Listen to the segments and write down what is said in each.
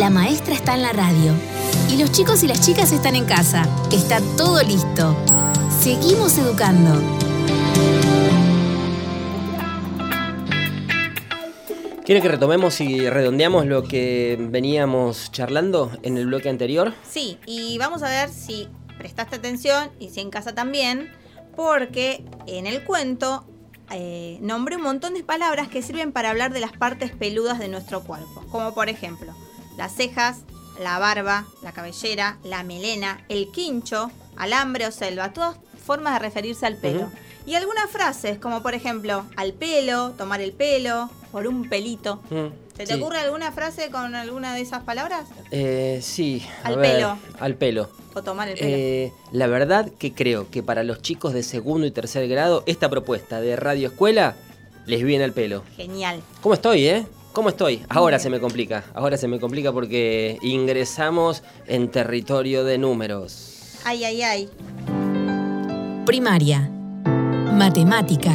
La maestra está en la radio. Y los chicos y las chicas están en casa. Está todo listo. Seguimos educando. ¿Quiere que retomemos y redondeamos lo que veníamos charlando en el bloque anterior? Sí, y vamos a ver si prestaste atención y si en casa también, porque en el cuento nombré un montón de palabras que sirven para hablar de las partes peludas de nuestro cuerpo, como por ejemplo las cejas, la barba, la cabellera, la melena, el quincho, alambre o selva, todas formas de referirse al pelo. Uh-huh. Y algunas frases, como por ejemplo, al pelo, tomar el pelo, por un pelito. ¿Se te ocurre alguna frase con alguna de esas palabras? Sí. Al pelo. Al pelo. O tomar el pelo. La verdad que creo que para los chicos de segundo y tercer grado, esta propuesta de Radio Escuela les viene al pelo. Genial. ¿Cómo estoy, ¿Cómo estoy? Ahora se me complica. Ahora se me complica porque ingresamos en territorio de números. Ay, ay, ay. Primaria. Matemática.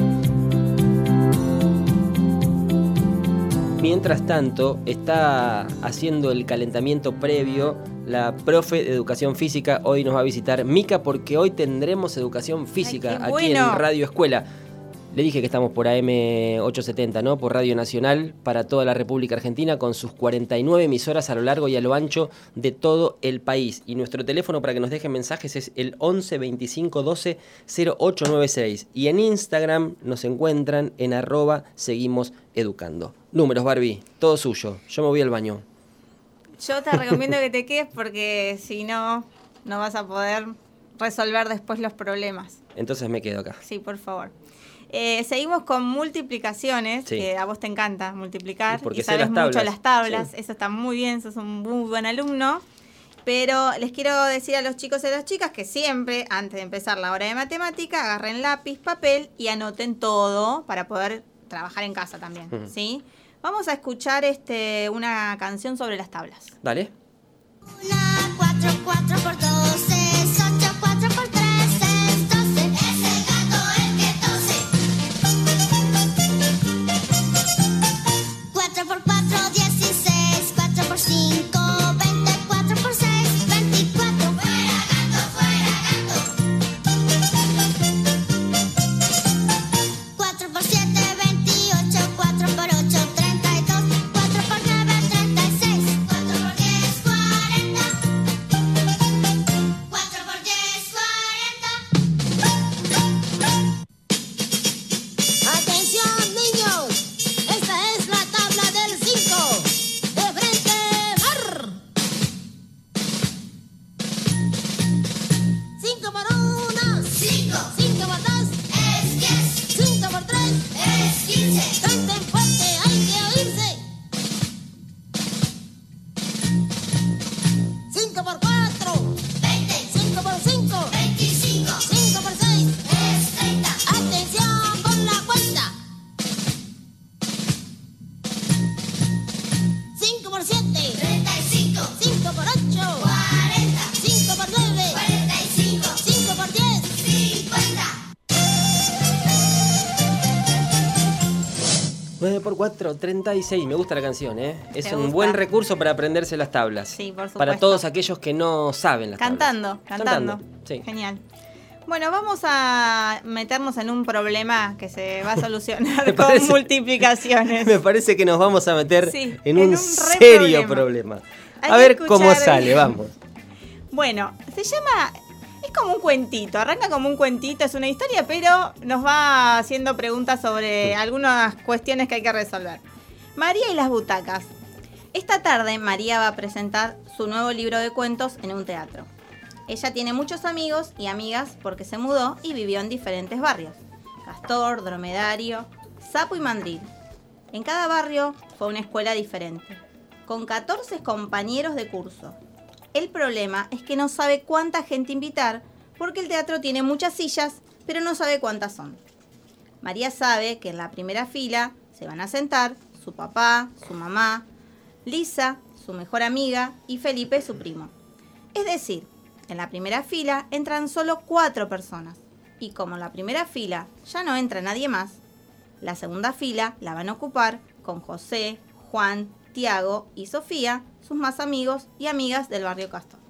Mientras tanto, está haciendo el calentamiento previo la profe de Educación Física. Hoy nos va a visitar Mica porque hoy tendremos Educación Física aquí en Radio Escuela. Le dije que estamos por AM870, ¿no? Por Radio Nacional para toda la República Argentina con sus 49 emisoras a lo largo y a lo ancho de todo el país. Y nuestro teléfono para que nos dejen mensajes es el 11 25 12 0896. Y en Instagram nos encuentran en @seguimoseducando. Números, Barbie, todo suyo. Yo me voy al baño. Yo te recomiendo que te quedes porque si no, no vas a poder resolver después los problemas. Entonces me quedo acá. Sí, por favor. Seguimos con multiplicaciones, sí. Que a vos te encanta multiplicar porque y sabes mucho las tablas, sí. Eso está muy bien, sos un muy buen alumno, pero les quiero decir a los chicos y a las chicas que siempre, antes de empezar la hora de matemática, agarren lápiz, papel y anoten todo para poder trabajar en casa también, ¿sí? Vamos a escuchar una canción sobre las tablas. Dale. 1, 4, 4 por 2 es 8, 4 por 3 es 12. Es el gato el que tose. 4 por 4, 16. 4 por 5, 20. 4 por 6, 24. ¡Fuera gato, fuera gato! 4 por 7, 28. 4 por 8, 32. 4 por 9, 36. 4 por 10, 40. 4 por 10, 40. Atención, niños. Esta es la tabla del 5. De frente, mar. 5 por 1, 5. 5 por 2 es 10. 5 por 3 es 15. Canten fuerte, hay que oírse. 5 por 4, 20. 5 por 5, 25. 5 por 6 es 30. Atención con la cuenta. 5 por 7, 35. 5 por 8, 40. 5 por 9, 45. 5 por 10, 50. 9 por 4, 36. Me gusta la canción, Es ¿Te un gusta? buen recurso para aprenderse las tablas. Sí, por supuesto. Para todos aquellos que no saben las Cantando. tablas. Sí. Genial. Bueno, vamos a meternos en un problema que se va a solucionar Me con parece- multiplicaciones. Me parece que nos vamos a meter Sí, en en un un re serio problema. Hay A que ver escuchar cómo sale, vamos. Bueno, se llama... Es como un cuentito, arranca como un cuentito, es una historia, pero nos va haciendo preguntas sobre algunas cuestiones que hay que resolver. María y las butacas. Esta tarde María va a presentar su nuevo libro de cuentos en un teatro. Ella tiene muchos amigos y amigas porque se mudó y vivió en diferentes barrios. Castor, Dromedario, Sapo y Mandril. En cada barrio fue una escuela diferente, con 14 compañeros de curso. El problema es que no sabe cuánta gente invitar porque el teatro tiene muchas sillas, pero no sabe cuántas son. María sabe que en la primera fila se van a sentar su papá, su mamá, Lisa, su mejor amiga y Felipe, su primo. Es decir, en la primera fila entran solo 4 personas. Y como en la primera fila ya no entra nadie más, la segunda fila la van a ocupar con José, Juan, Tiago y Sofía, sus más amigos y amigas del barrio Castor.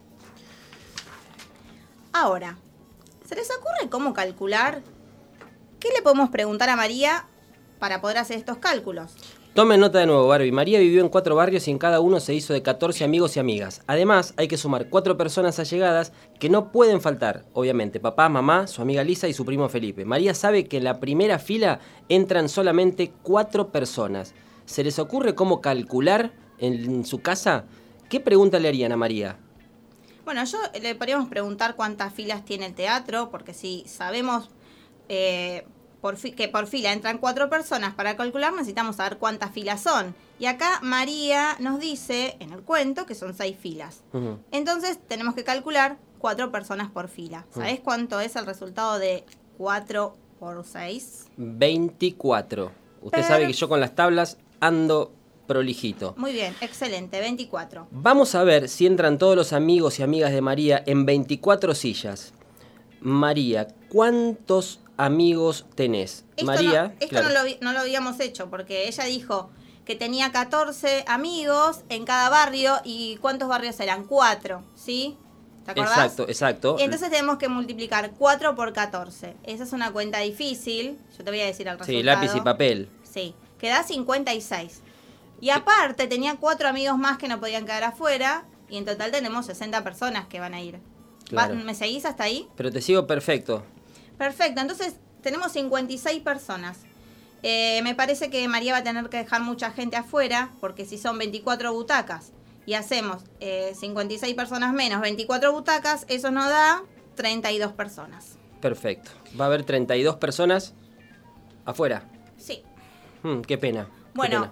Ahora, ¿se les ocurre cómo calcular? ¿Qué le podemos preguntar a María para poder hacer estos cálculos? Tomen nota de nuevo, Barbie. María vivió en 4 barrios y en cada uno se hizo de 14 amigos y amigas. Además, hay que sumar 4 personas allegadas que no pueden faltar. Obviamente, papá, mamá, su amiga Lisa y su primo Felipe. María sabe que en la primera fila entran solamente 4 personas. ¿Se les ocurre cómo calcular en su casa? ¿Qué pregunta le harían a María? Bueno, le podríamos preguntar cuántas filas tiene el teatro, porque si sabemos que por fila entran 4 personas, para calcular necesitamos saber cuántas filas son. Y acá María nos dice en el cuento que son 6 filas. Uh-huh. Entonces tenemos que calcular 4 personas por fila. ¿Sabés cuánto es el resultado de 4 por 6? 24. Usted sabe que yo con las tablas ando prolijito. Muy bien, excelente, 24. Vamos a ver si entran todos los amigos y amigas de María en 24 sillas. María, ¿cuántos amigos tenés? María, no lo habíamos hecho, porque ella dijo que tenía 14 amigos en cada barrio. ¿Y cuántos barrios eran? 4, ¿sí? ¿Te acordás? Exacto. Y entonces tenemos que multiplicar 4 por 14. Esa es una cuenta difícil. Yo te voy a decir el resultado. Sí, lápiz y papel. Sí, queda 56. Y aparte tenía 4 amigos más que no podían quedar afuera. Y en total tenemos 60 personas que van a ir. Claro. ¿Me seguís hasta ahí? Pero te sigo perfecto. Perfecto, entonces tenemos 56 personas. Me parece que María va a tener que dejar mucha gente afuera, porque si son 24 butacas y hacemos 56 personas menos 24 butacas, eso nos da 32 personas. Perfecto. Va a haber 32 personas afuera. Sí. Qué pena. Bueno,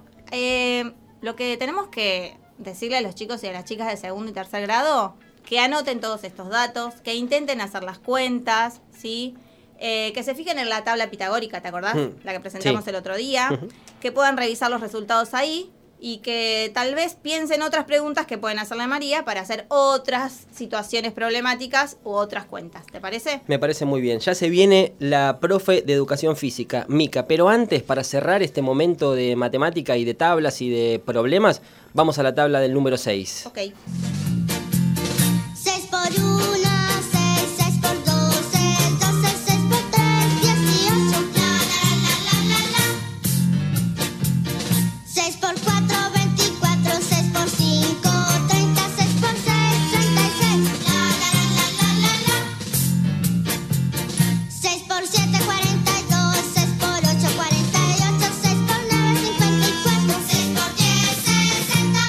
lo que tenemos que decirle a los chicos y a las chicas de segundo y tercer grado, que anoten todos estos datos, que intenten hacer las cuentas, ¿sí? Que se fijen en la tabla pitagórica, ¿te acordás? La que presentamos el otro día. Que puedan revisar los resultados ahí y que tal vez piensen otras preguntas que pueden hacerle a María para hacer otras situaciones problemáticas u otras cuentas. ¿Te parece? Me parece muy bien. Ya se viene la profe de educación física, Mica. Pero antes, para cerrar este momento de matemática y de tablas y de problemas, vamos a la tabla del número 6. Ok. 6 por 1, 6, 6 por 2, 6, 12, 6 por 3, 18. La. 6 por 4, 24, 6 por 5, 30, 6 por 6, 36. La. 6 por 7, 42, 6 por 8, 48, 6 por 9, 54, 6 por 10, 60.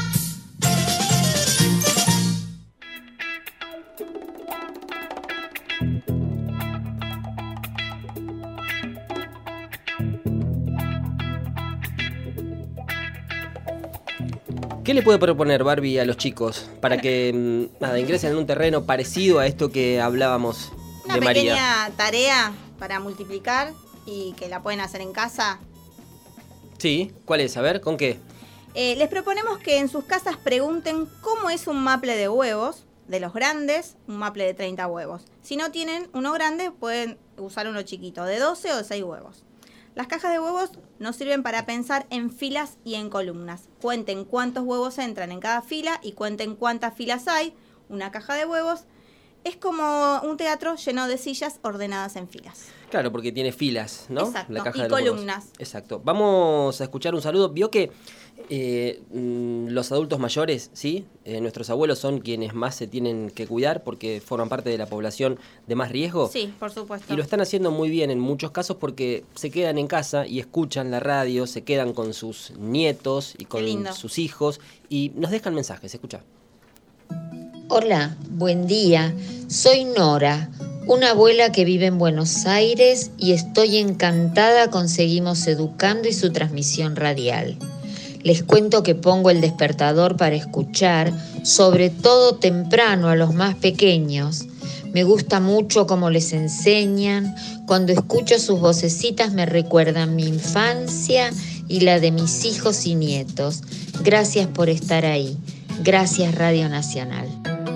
¿Qué le puede proponer Barbie a los chicos para que ingresen en un terreno parecido a esto que hablábamos de María? Una pequeña tarea para multiplicar y que la pueden hacer en casa. Sí, ¿cuál es? A ver, ¿con qué? Les proponemos que en sus casas pregunten cómo es un maple de huevos, de los grandes, un maple de 30 huevos. Si no tienen uno grande, pueden usar uno chiquito, de 12 o de 6 huevos. Las cajas de huevos nos sirven para pensar en filas y en columnas. Cuenten cuántos huevos entran en cada fila y cuenten cuántas filas hay. Una caja de huevos es como un teatro lleno de sillas ordenadas en filas. Claro, porque tiene filas, ¿no? Exacto, la caja y de los columnas. Huevos. Exacto. Vamos a escuchar un saludo. Vio que los adultos mayores, ¿sí? Nuestros abuelos son quienes más se tienen que cuidar porque forman parte de la población de más riesgo. Sí, por supuesto. Y lo están haciendo muy bien en muchos casos porque se quedan en casa y escuchan la radio, se quedan con sus nietos y con sus hijos y nos dejan mensajes. Escucha. Hola, buen día. Soy Nora, una abuela que vive en Buenos Aires y estoy encantada con Seguimos Educando y su transmisión radial. Les cuento que pongo el despertador para escuchar, sobre todo temprano a los más pequeños. Me gusta mucho cómo les enseñan. Cuando escucho sus vocecitas me recuerdan mi infancia y la de mis hijos y nietos. Gracias por estar ahí. Gracias, Radio Nacional.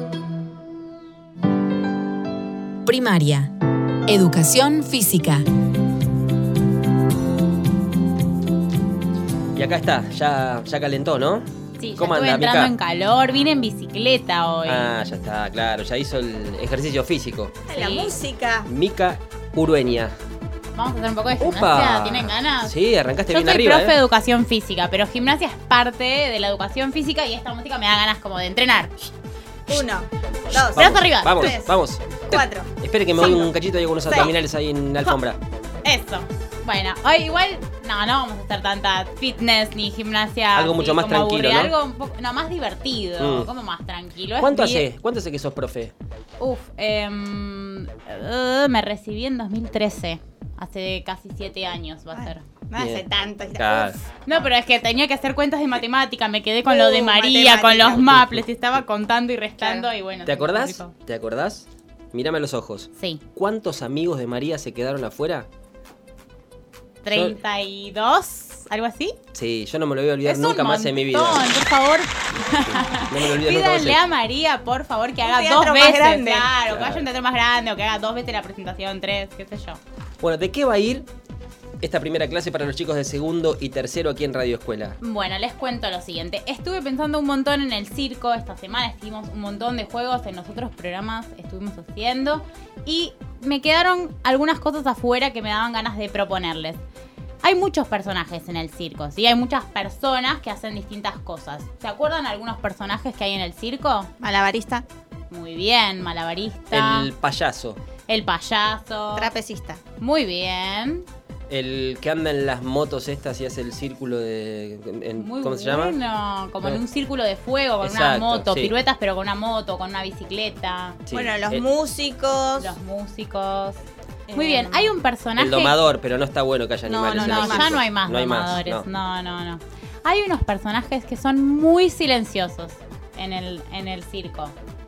Primaria. Educación física. Y acá está, ya calentó, ¿no? Sí, ya ¿Cómo estuve anda, entrando Mica? en calor, vine en bicicleta hoy. Ah, ya está, claro, ya hizo el ejercicio físico. La Sí. música. Mica Urueña. Vamos a hacer un poco de ¡Upa! gimnasia, ¿tienen ganas? Sí, arrancaste Yo bien soy arriba, profe de educación física, pero gimnasia es parte de la educación física y esta música me da ganas como de entrenar. 1, 2, Brazos arriba. Vamos, 3, vamos. 4. Espere que me doy un cachito y algunos abdominales ahí en la alfombra. Eso. Bueno, hoy igual no vamos a hacer tanta fitness ni gimnasia. Algo así mucho más como tranquilo, aburrida, ¿no? Algo un poco, no, más divertido, Mm. como más tranquilo. ¿Cuánto Es hace? ¿Cuánto hace que sos profe? Me recibí en 2013. Hace casi 7 años va a ser. No hace Bien. tanto. Claro. No, pero es que tenía que hacer cuentas de matemática. Me quedé con lo de María, matemática. con los maples. Y estaba contando y restando Claro. y bueno. ¿Te se me acordás? complicó. ¿Te acordás? Mírame a los ojos. Sí. ¿Cuántos amigos de María se quedaron afuera? 32, algo así. Sí, yo no me lo voy a olvidar Es nunca un más en mi vida. montón, por favor. No me lo olvido nunca más. Pídanle a María, por favor, que haga teatro 2 más veces. grande. Claro, que Claro. vaya a un teatro más grande o que haga 2 veces la presentación, 3, qué sé yo. Bueno, ¿de qué va a ir esta primera clase para los chicos de segundo y tercero aquí en Radio Escuela? Bueno, les cuento lo siguiente. Estuve pensando un montón en el circo. Esta semana hicimos un montón de juegos en los otros programas. Estuvimos haciendo. Y me quedaron algunas cosas afuera que me daban ganas de proponerles. Hay muchos personajes en el circo, ¿sí? Hay muchas personas que hacen distintas cosas. ¿Se acuerdan algunos personajes que hay en el circo? Malabarista. Muy bien, malabarista. El payaso, El payaso. Trapecista. Muy bien. el que anda en las motos estas y hace el círculo de... Muy ¿Cómo se llama? bueno, como en No. un círculo de fuego, con una Exacto, moto, sí. piruetas pero con una moto, con una bicicleta, Sí. Bueno, los músicos. los músicos. Muy bien, hay un personaje... El domador, pero no está bueno que haya No, animales. no, en No, el ya circo. no hay más No hay más, domadores. no. No. Hay unos personajes que son muy silenciosos en el circo.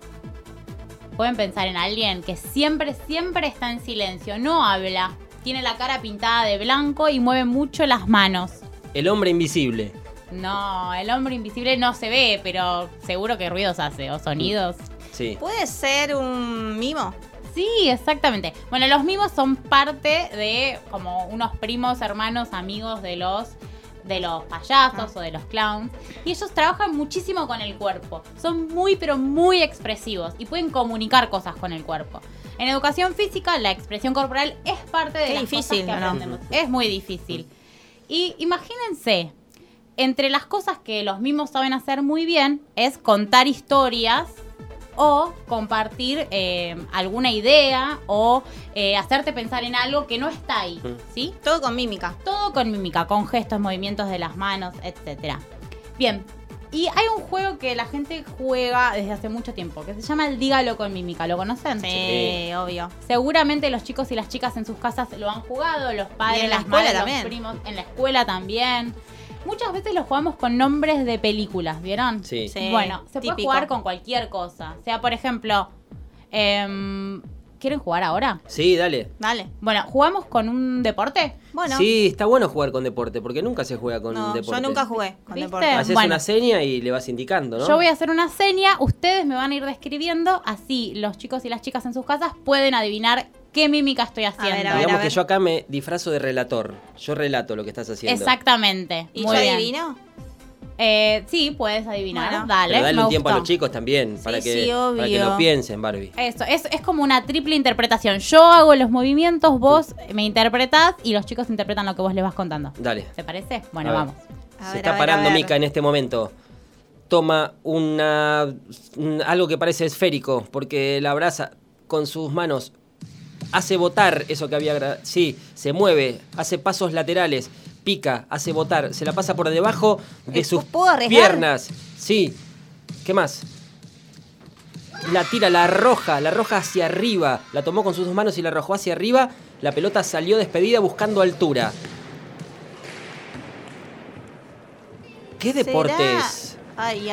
Pueden pensar en alguien que siempre está en silencio, no habla, tiene la cara pintada de blanco y mueve mucho las manos. El hombre invisible. No, el hombre invisible no se ve, pero seguro que ruidos hace o sonidos. Sí. ¿Puede ser un mimo? Sí, exactamente. Bueno, los mimos son parte de como unos primos, hermanos, amigos de los payasos o de los clowns. Y ellos trabajan muchísimo con el cuerpo. Son muy, pero muy expresivos y pueden comunicar cosas con el cuerpo. En educación física, la expresión corporal es parte de Qué las difícil, cosas que ¿no? aprendemos. Es muy difícil. Y imagínense, entre las cosas que los mimos saben hacer muy bien es contar historias o compartir alguna idea o hacerte pensar en algo que no está ahí, ¿sí? Todo con mímica. Todo con mímica, con gestos, movimientos de las manos, etc. Bien, y hay un juego que la gente juega desde hace mucho tiempo, que se llama el Dígalo con mímica. ¿Lo conocen? Sí, obvio. Seguramente los chicos y las chicas en sus casas lo han jugado, los padres, Y en la las escuela madres, también. los primos, en la escuela también. Muchas veces lo jugamos con nombres de películas, ¿vieron? Sí. Sí. Bueno, se puede típico. jugar con cualquier cosa. O sea, por ejemplo, ¿quieren jugar ahora? Sí, dale. Dale. Bueno, ¿jugamos con un deporte? Bueno. Sí, está bueno jugar con deporte, porque nunca se juega con No, deporte. yo nunca jugué con ¿Viste? deporte. Haces Bueno. una seña y le vas indicando, ¿no? Yo voy a hacer una seña, ustedes me van a ir describiendo, así los chicos y las chicas en sus casas pueden adivinar qué mímica estoy haciendo. ver, Digamos a que ver. yo acá me disfrazo de relator. Yo relato lo que estás haciendo. Exactamente. ¿Y Muy yo bien. adivino? Sí, puedes adivinar. Bueno. Dale, Pero dale me un tiempo a gustó. los chicos también, para Sí, que obvio. lo piensen, Barbie. Eso, es como una triple interpretación. Yo hago los movimientos, vos me interpretás y los chicos interpretan lo que vos les vas contando. Dale. ¿Te parece? Bueno, A ver. vamos. A Se ver, está a ver, parando a ver. Mica en este momento. Toma algo que parece esférico, porque la abraza con sus manos. Hace botar eso que había... Sí, se mueve, hace pasos laterales, pica, hace botar, se la pasa por debajo de sus ¿Puedo arriesgar? piernas. Sí. ¿Qué más? La tira, la arroja hacia arriba. La tomó con sus dos manos y la arrojó hacia arriba. La pelota salió despedida buscando altura. ¿Qué deporte ¿Será? es? Ay.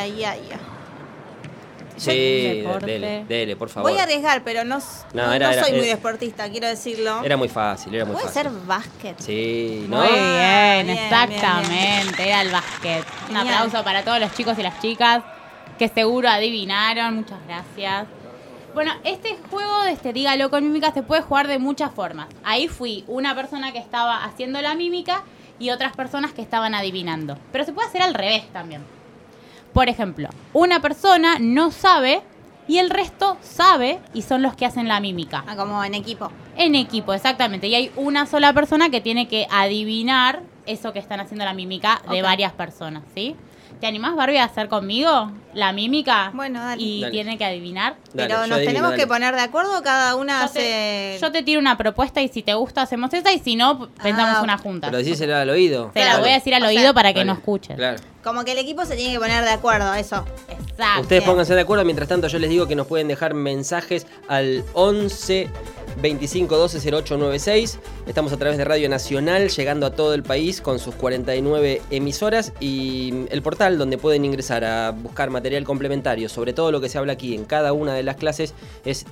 Sí, Deporte. dele, por favor. Voy a arriesgar, pero no era- soy muy era- deportista, quiero decirlo. Era muy fácil, era muy ¿Puede fácil. ser básquet? Sí, ¿no? Muy bien, bien, exactamente. Era el básquet. Un Genial. aplauso para todos los chicos y las chicas que seguro adivinaron. Muchas gracias. Bueno, este juego de Dígalo con mímica se puede jugar de muchas formas. Ahí fui una persona que estaba haciendo la mímica y otras personas que estaban adivinando. Pero se puede hacer al revés también. Por ejemplo, una persona no sabe y el resto sabe y son los que hacen la mímica. Ah, como en equipo. En equipo, exactamente. Y hay una sola persona que tiene que adivinar eso que están haciendo la mímica de varias personas, ¿sí? ¿Te animás, Barbie, a hacer conmigo la mímica? Bueno, dale. Y Dale. tiene que adivinar. Dale, Pero yo nos adivino, tenemos dale. que poner de acuerdo, cada una Yo te tiro una propuesta y si te gusta hacemos esa y si no, pensamos una junta. Pero decísela al oído. Te la Claro. voy a decir al O sea, oído para que Dale. no escuches. Claro. Como que el equipo se tiene que poner de acuerdo, eso. Exacto. Ustedes pónganse de acuerdo, mientras tanto yo les digo que nos pueden dejar mensajes al 11 25 12 0896. Estamos a través de Radio Nacional, llegando a todo el país con sus 49 emisoras y el portal donde pueden ingresar a buscar material complementario sobre todo lo que se habla aquí en cada una de las clases es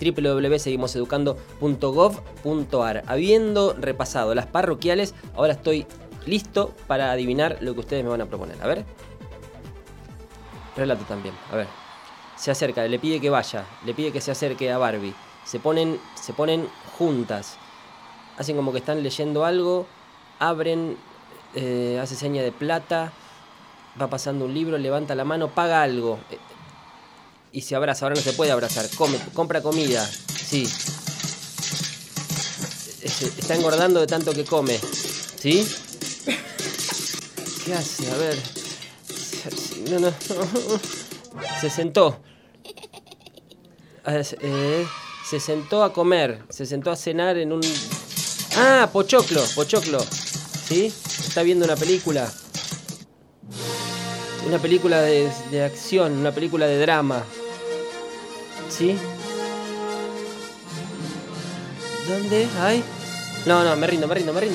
www.seguimoseducando.gov.ar. Habiendo repasado las parroquiales, ahora estoy listo para adivinar lo que ustedes me van a proponer. A ver. Relato también, a ver. Se acerca, le pide que vaya, le pide que se acerque a Barbie. Se ponen juntas. Hacen como que están leyendo algo. Abren, hace seña de plata. Va pasando un libro, levanta la mano, paga algo. Y se abraza, ahora no se puede abrazar. Compra comida, sí. Está engordando de tanto que come, ¿sí? ¿Qué hace? A ver. No. Se sentó. Se sentó a comer. Se sentó a cenar en un... Ah, pochoclo. ¿Sí? Está viendo una película. Una película de acción. Una película de drama. ¿Sí? ¿Dónde? Ay. No, me rindo. Me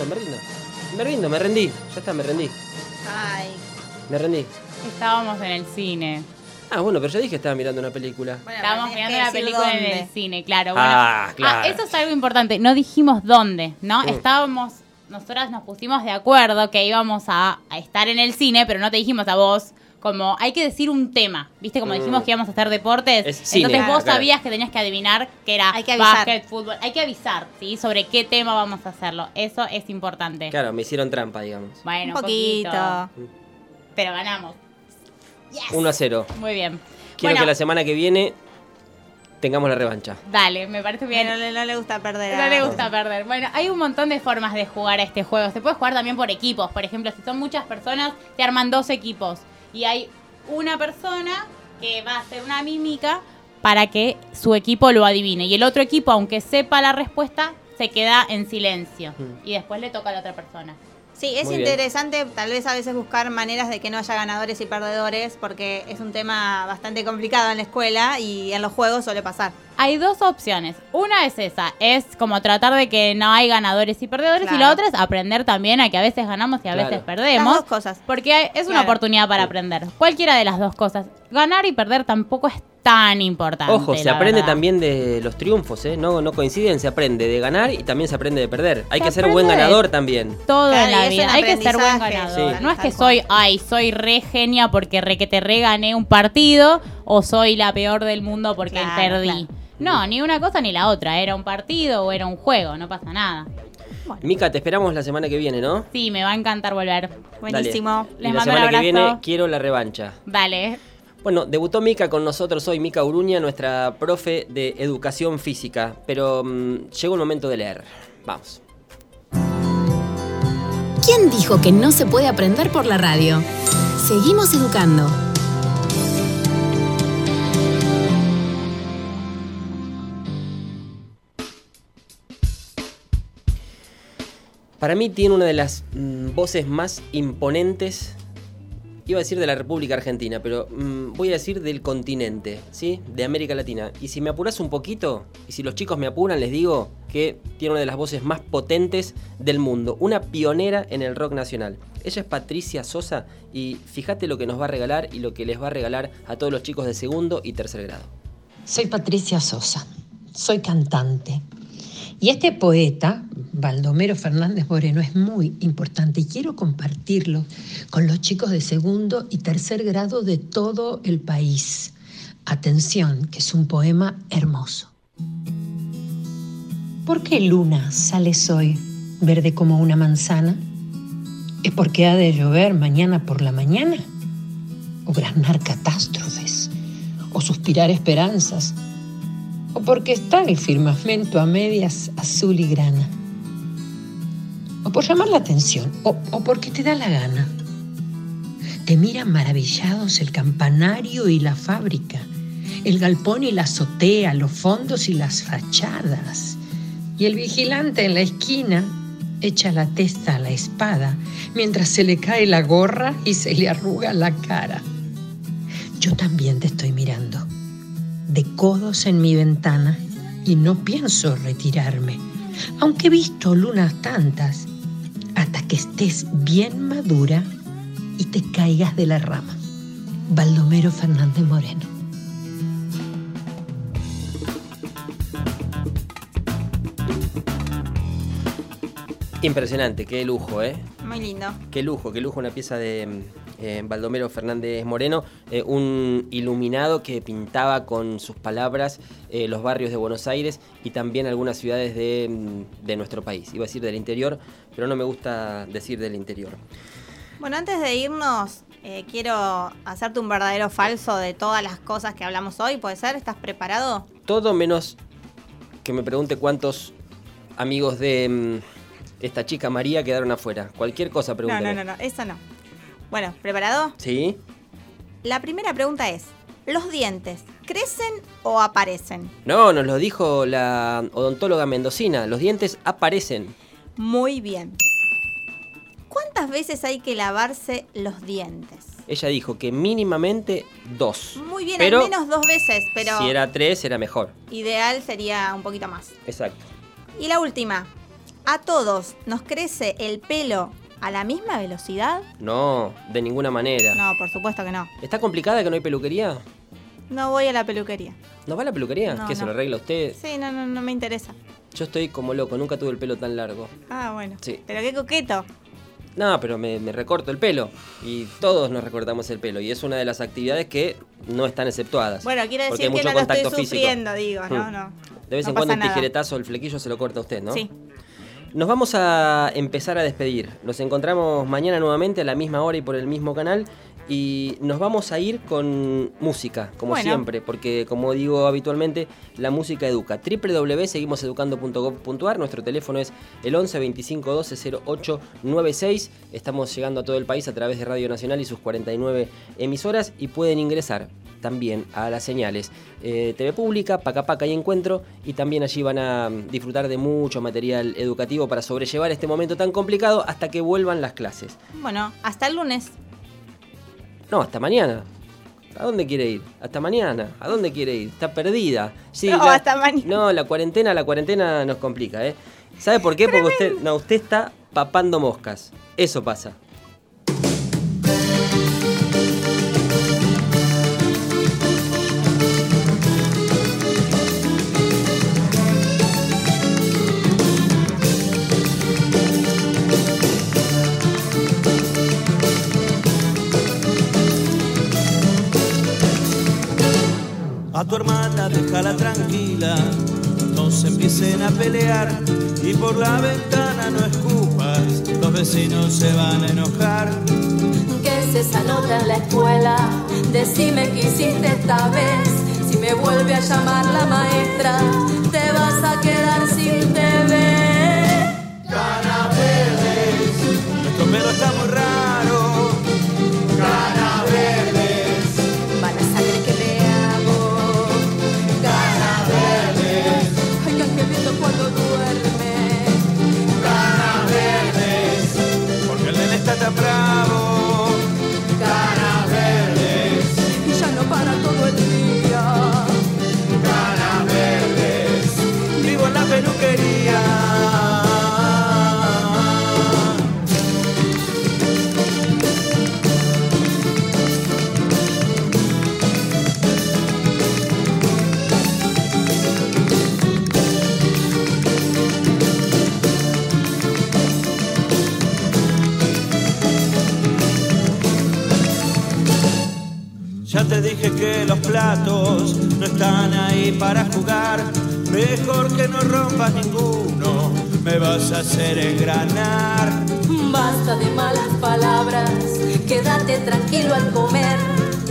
rendí. Ya está, me rendí. Ay. Me rendí. Estábamos en el cine. Ah, bueno, pero yo dije que estaba mirando una película. Bueno, Estábamos tenés mirando que la decir película en dónde. el cine, claro. Bueno. Claro. Eso es algo importante. No dijimos dónde, ¿no? Nosotras nos pusimos de acuerdo que íbamos a estar en el cine, pero no te dijimos a vos, como hay que decir un tema. ¿Viste? Como dijimos que íbamos a hacer deportes. Es cine, Entonces vos claro. sabías que tenías que adivinar que era Hay que avisar. básquet, fútbol. Hay que avisar, ¿sí? Sobre qué tema vamos a hacerlo. Eso es importante. Claro, me hicieron trampa, digamos. Bueno, Un poquito. Pero ganamos. 1-0. Muy bien. Quiero Bueno, que la semana que viene tengamos la revancha. dale, me parece bien. No le gusta perder. No le gusta perder. Bueno, hay un montón de formas de jugar a este juego. Se puede jugar también por equipos. Por ejemplo, si son muchas personas, te arman 2 equipos. Y hay una persona que va a hacer una mímica para que su equipo lo adivine. Y el otro equipo, aunque sepa la respuesta, se queda en silencio. Y después le toca a la otra persona. Sí, es Muy bien. interesante tal vez a veces buscar maneras de que no haya ganadores y perdedores, porque es un tema bastante complicado en la escuela y en los juegos suele pasar. Hay 2 opciones. Una es esa, es como tratar de que no hay ganadores y perdedores. Claro. Y la otra es aprender también a que a veces ganamos y a Claro. veces perdemos. Las 2 cosas. Porque es una Claro. oportunidad para aprender. Cualquiera de las 2 cosas. Ganar y perder tampoco es tan importante. Ojo, se la aprende verdad. también de los triunfos, ¿eh? No coinciden, se aprende de ganar y también se aprende de perder. Hay Se que ser buen aprende de ganador también. Todo Claro, en y la es vida. un Hay que ser buen aprendizaje. ganador. Sí. No es que Tal soy re genia porque re gané un partido o soy la peor del mundo porque Claro, perdí. claro. No, ni una cosa ni la otra. Era un partido o era un juego, no pasa nada. Mica, te esperamos la semana que viene, ¿no? Sí, me va a encantar volver. Buenísimo. Dale. Les Y la mando un semana que abrazo. viene quiero la revancha. Dale. Bueno, debutó Mica con nosotros hoy, Mica Uruña, nuestra profe de educación física. Pero llegó el momento de leer. Vamos. ¿Quién dijo que no se puede aprender por la radio? Seguimos educando. Para mí tiene una de las voces más imponentes, iba a decir de la República Argentina, pero voy a decir del continente, ¿sí? De América Latina. Y si me apuras un poquito, y si los chicos me apuran, les digo que tiene una de las voces más potentes del mundo, una pionera en el rock nacional. Ella es Patricia Sosa y fíjate lo que nos va a regalar y lo que les va a regalar a todos los chicos de 2º y 3er grado. Soy Patricia Sosa, soy cantante. Y este poeta, Baldomero Fernández Moreno, es muy importante y quiero compartirlo con los chicos de 2º y 3er grado de todo el país. Atención, que es un poema hermoso. ¿Por qué luna sales hoy verde como una manzana? ¿Es porque ha de llover mañana por la mañana? o granar catástrofes, o suspirar esperanzas, o porque está el firmamento a medias azul y grana, o por llamar la atención, o porque te da la gana. Te miran maravillados el campanario y la fábrica, el galpón y la azotea, los fondos y las fachadas. Y el vigilante en la esquina echa la testa a la espada mientras se le cae la gorra y se le arruga la cara. Yo también te estoy mirando, de codos en mi ventana, y no pienso retirarme, aunque he visto lunas tantas, hasta que estés bien madura y te caigas de la rama. Baldomero Fernández Moreno. Impresionante, qué lujo, ¿eh? Muy lindo. Qué lujo una pieza de Baldomero Fernández Moreno, un iluminado que pintaba con sus palabras los barrios de Buenos Aires y también algunas ciudades de nuestro país. Iba a decir del interior, pero no me gusta decir del interior. Bueno, antes de irnos, quiero hacerte un verdadero falso de todas las cosas que hablamos hoy. ¿Puede ser? ¿Estás preparado? Todo menos que me pregunte cuántos amigos de esta chica María quedaron afuera. Cualquier cosa, pregúntame. No, eso no. Bueno, ¿preparado? Sí. La primera pregunta es, ¿los dientes crecen o aparecen? No, nos lo dijo la odontóloga mendocina. Los dientes aparecen. Muy bien. ¿Cuántas veces hay que lavarse los dientes? Ella dijo que mínimamente 2. Muy bien, pero al menos 2 veces, pero si era 3 era mejor. Ideal sería un poquito más. Exacto. Y la última, ¿a todos nos crece el pelo a la misma velocidad? No, de ninguna manera. No, por supuesto que no. ¿Está complicada que no hay peluquería? No voy a la peluquería. ¿No va a la peluquería? No, ¿Qué se lo arregla usted? Sí, no me interesa. Yo estoy como loco, nunca tuve el pelo tan largo. Ah, bueno. Sí. Pero qué coqueto. No, pero me recorto el pelo. Y todos nos recortamos el pelo. Y es una de las actividades que no están exceptuadas. Bueno, quiero porque decir hay que mucho no lo estoy contacto sufriendo, físico. digo, no. De vez no en cuando pasa un nada. tijeretazo, el flequillo se lo corta usted, ¿no? Sí. Nos vamos a empezar a despedir. Nos encontramos mañana nuevamente a la misma hora y por el mismo canal. Y nos vamos a ir con música, como siempre, porque como digo habitualmente, la música educa. www.seguimoseducando.gov.ar. Nuestro teléfono es el 11 25 12 08 96. Estamos llegando a todo el país a través de Radio Nacional y sus 49 emisoras, y pueden ingresar también a las señales TV Pública, Paca Paca y Encuentro, y también allí van a disfrutar de mucho material educativo para sobrellevar este momento tan complicado hasta que vuelvan las clases. Bueno, hasta el lunes. No, hasta mañana. ¿A dónde quiere ir? Hasta mañana. ¿A dónde quiere ir? Está perdida. Sí, no, hasta mañana. No, la cuarentena nos complica, ¿eh? ¿Sabe por qué? Porque usted está papando moscas. Eso pasa. A tu hermana déjala tranquila, no se empiecen a pelear, y por la ventana no escupas, los vecinos se van a enojar. ¿Qué es esa nota en la escuela? Decime qué hiciste esta vez. Si me vuelve a llamar la maestra, te vas a quedar sin TV. Canas verdes, nuestro pelo está muy raro. Canas verdes, va la sangre que me hago. canas verdes, Ay, que viento cuando duerme. canas verdes, porque el nene está tan bravo. Canas verdes, Y ya no para todo el día. canas verdes, vivo en la peluquería. Ya te dije que los platos no están ahí para jugar. Mejor que no rompas ninguno, me vas a hacer engranar. Basta de malas palabras, quédate tranquilo al comer.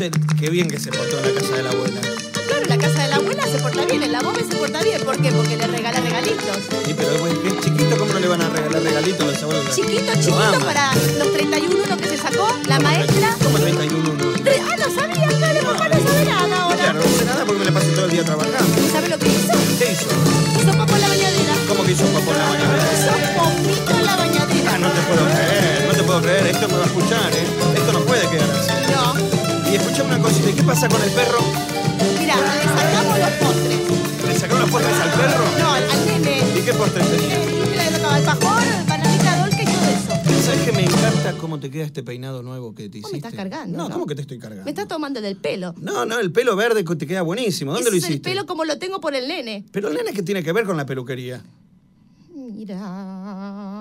Che, qué bien que se portó en la casa de la abuela. Claro, en la casa de la abuela se porta bien, en la Bobe se porta bien. ¿Por qué? Porque le regala regalitos. Sí, pero es chiquito, ¿cómo no le van a regalar regalitos a los abuelos? Chiquito para los 31 que se sacó la maestra. ¿Cómo 31? Ah, no sabía, claro, papá no sabe nada ahora. Claro, no sé nada porque me la paso todo el día trabajando. ¿Sabe lo que hizo? ¿Qué hizo? Hizo popó en la bañadera. ¿Cómo que hizo popó en la bañadera? Hizo popito en la bañadera. Ah, no te puedo creer, esto me va a escuchar, ¿eh? Esto no puede quedar así. No. Y escuchame una cosita, ¿y qué pasa con el perro? Mirá, le sacamos los postres. ¿Le sacaron los postres al perro? No, al nene. ¿Y qué postres tenía? Le tocaba alfajor, bananita dolce y todo eso. ¿Sabes que me encanta cómo te queda este peinado nuevo que te hiciste? ¿Vos me estás cargando? No, ¿cómo que te estoy cargando? Me estás tomando del pelo. No, el pelo verde te queda buenísimo. ¿Dónde lo hiciste? Es el pelo como lo tengo por el nene. Pero el nene, ¿qué tiene que ver con la peluquería? Mira.